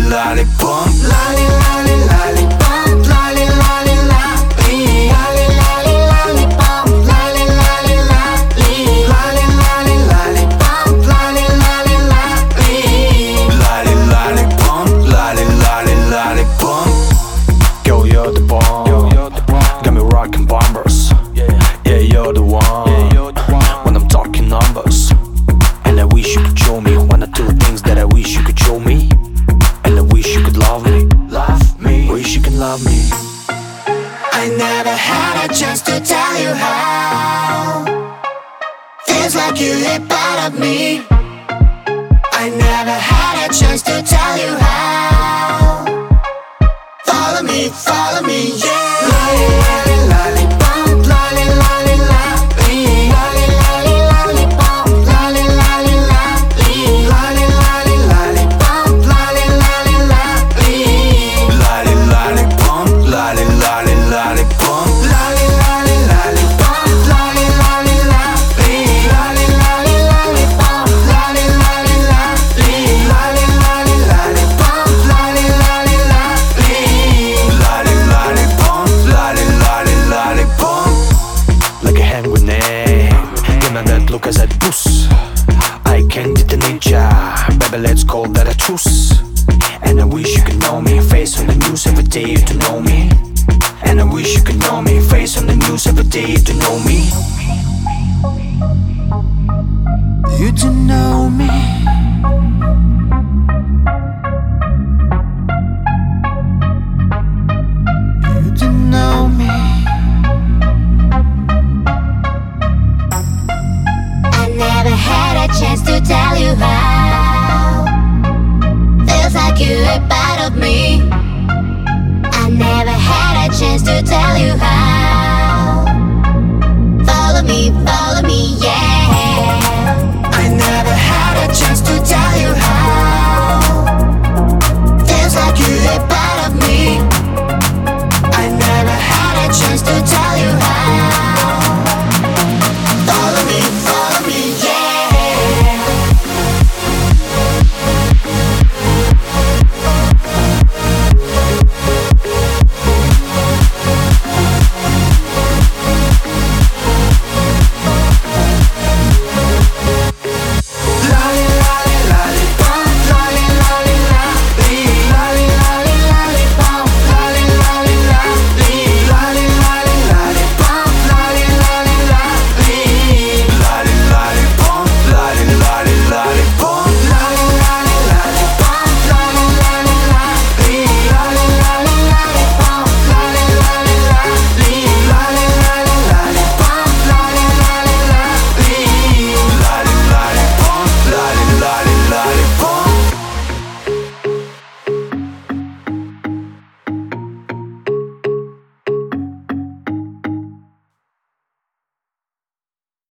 lollipop. Lolly, lolly, lollipop. Lolly, lolly, lolly. Lolly, lolly, lollipop. Lolly, lolly, lolly. Lolly, lolly, lollipop. Lolly, lolly, lolly. Lolly lollipop, lolly lolly lollipop. Girl, you're the bomb. Got me rocking bombers. Yeah, you're the one. When I'm talking numbers. And I wish you could show me one or two things that I wish you could show me. And I wish you could love me. Love me. Wish you can love me. I never had a chance to tell you how. Feels like you hit part of me. I never had a chance to tell you how. Follow me, yeah. Lolly, lolly, lollipop. Lolly, lolly, lolly. Lolly, lolly, lollipop. Lolly, lolly, lolly. Lolly, lolly, lollipop. Lolly, lolly, lolly. Lolly lollipop, lolly lolly lollipop. Lolly, lolly, lollipop. Lolly, lolly, lolly. Lolly, lolly, lollipop. Lolly, lolly, lolly. Lolly, lolly, lollipop. Lolly, lolly, lolly. Lolly lollipop, lolly lolly lollipop. Like a hand grenade. Give me that look as I boost. I can't detonate ya. Baby, let's call that a truce. And I wish you could know me. Face on the news every day to know me. And I wish you could know me. Face on the news every day to know me. You to know me.